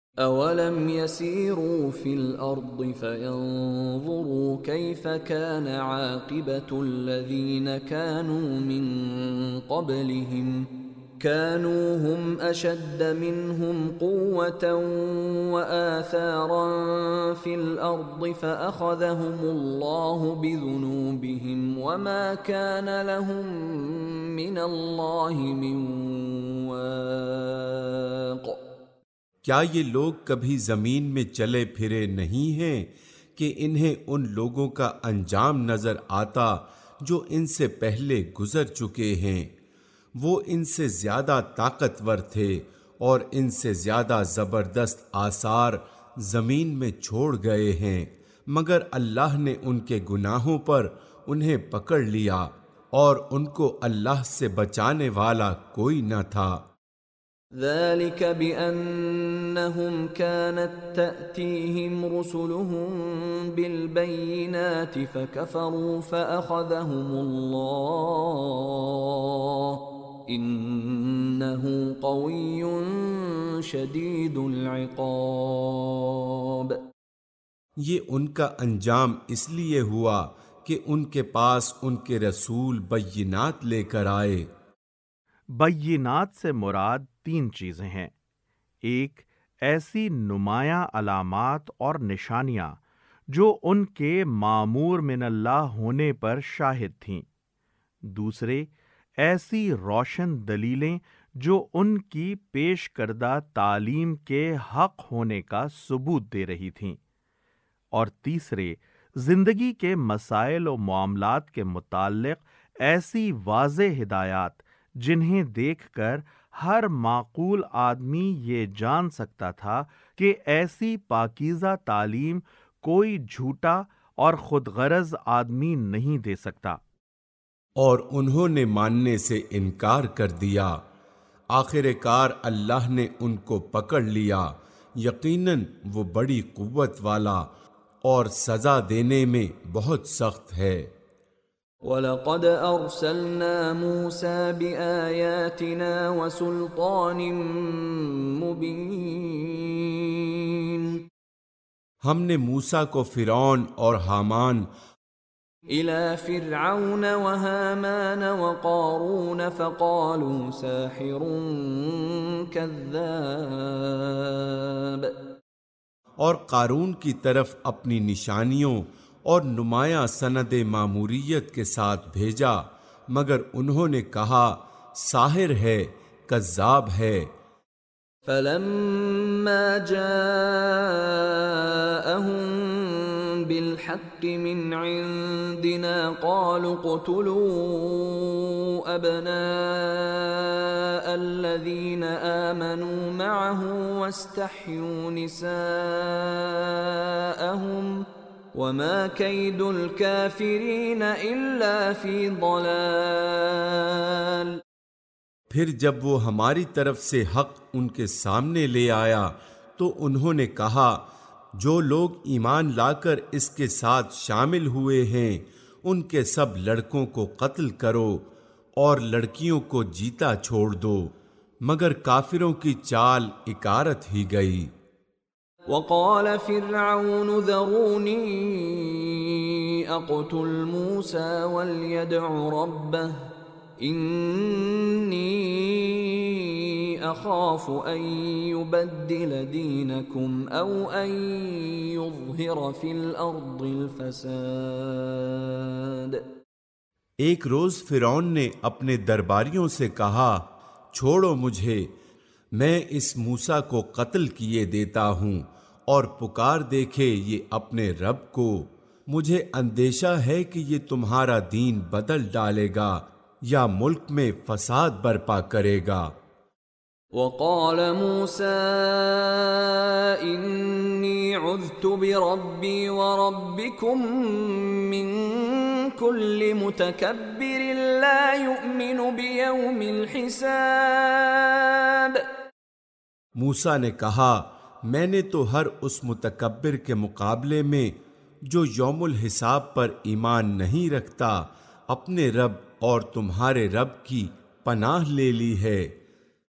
أَوَلَمْ يَسِيرُوا فِي الْأَرْضِ فَيَنظُرُوا كَيْفَ كَانَ عَاقِبَةُ الَّذِينَ كَانُوا مِن قَبْلِهِمْ كَانُوا هُمْ أَشَدَّ مِنْهُمْ قُوَّةً وَآثَارًا فِي الْأَرْضِ فَأَخَذَهُمُ اللَّهُ بِذُنُوبِهِمْ وَمَا كَانَ لَهُم مِّنَ اللَّهِ مِن وَاقٍ۔ کیا یہ لوگ کبھی زمین میں چلے پھرے نہیں ہیں کہ انہیں ان لوگوں کا انجام نظر آتا جو ان سے پہلے گزر چکے ہیں؟ وہ ان سے زیادہ طاقتور تھے اور ان سے زیادہ زبردست آثار زمین میں چھوڑ گئے ہیں، مگر اللہ نے ان کے گناہوں پر انہیں پکڑ لیا اور ان کو اللہ سے بچانے والا کوئی نہ تھا۔ ذلك بأنهم كانت تأتيهم رسلهم بالبينات فكفروا فأخذهم الله إنه قوي شديد العقاب۔ یہ ان کا انجام اس لیے ہوا کہ ان کے پاس ان کے رسول بینات لے کر آئے۔ بینات سے مراد تین چیزیں ہیں۔ ایک، ایسی نمایاں علامات اور نشانیاں جو ان کے مامور من اللہ ہونے پر شاہد تھیں۔ دوسرے، ایسی روشن دلیلیں جو ان کی پیش کردہ تعلیم کے حق ہونے کا ثبوت دے رہی تھیں۔ اور تیسرے، زندگی کے مسائل و معاملات کے متعلق ایسی واضح ہدایات جنہیں دیکھ کر ہر معقول آدمی یہ جان سکتا تھا کہ ایسی پاکیزہ تعلیم کوئی جھوٹا اور خود غرض آدمی نہیں دے سکتا۔ اور انہوں نے ماننے سے انکار کر دیا، آخر کار اللہ نے ان کو پکڑ لیا، یقیناً وہ بڑی قوت والا اور سزا دینے میں بہت سخت ہے۔ وَلَقَدْ أَرْسَلْنَا مُوسَى بِآيَاتِنَا وَسُلْطَانٍ مُبِينٍ۔ ہم نے موسیٰ کو فرعون اور حامان إِلَى فِرْعَوْنَ وَهَامَانَ وَقَارُونَ فَقَالُوا سَاحِرٌ كَذَّابٌ، اور قارون کی طرف اپنی نشانیوں اور نمایاں سند ماموریت کے ساتھ بھیجا، مگر انہوں نے کہا ساحر ہے، کذاب ہے۔ فَلَمَّا جَاءَهُم بِالْحَقِّ مِنْ عِنْدِنَا قَالُوا اقْتُلُوا أَبْنَاءَ الَّذِينَ آمَنُوا مَعَهُ وَاسْتَحْيُوا نِسَاءَهُمْ وَمَا كَيْدُ الْكَافِرِينَ إِلَّا فِي ضَلَالٍ۔ پھر جب وہ ہماری طرف سے حق ان کے سامنے لے آیا تو انہوں نے کہا جو لوگ ایمان لا کر اس کے ساتھ شامل ہوئے ہیں ان کے سب لڑکوں کو قتل کرو اور لڑکیوں کو جیتا چھوڑ دو، مگر کافروں کی چال اکارت ہی گئی۔ وقال فرعون ذروني اقتل موسى وليدع ربه إني أخاف أن يبدل دينكم أو أن يظهر في الأرض الفساد۔ ایک روز فرعون نے اپنے درباریوں سے کہا چھوڑو مجھے، میں اس موسیٰ کو قتل کیے دیتا ہوں اور پکار دیکھے یہ اپنے رب کو، مجھے اندیشہ ہے کہ یہ تمہارا دین بدل ڈالے گا یا ملک میں فساد برپا کرے گا۔ وقال موسى إني عذت بربي وربكم من كل متكبر لا يؤمن بيوم الحساب۔ موسیٰ نے کہا میں نے تو ہر اس متکبر کے مقابلے میں جو یوم الحساب پر ایمان نہیں رکھتا اپنے رب اور تمہارے رب کی پناہ لے لی ہے۔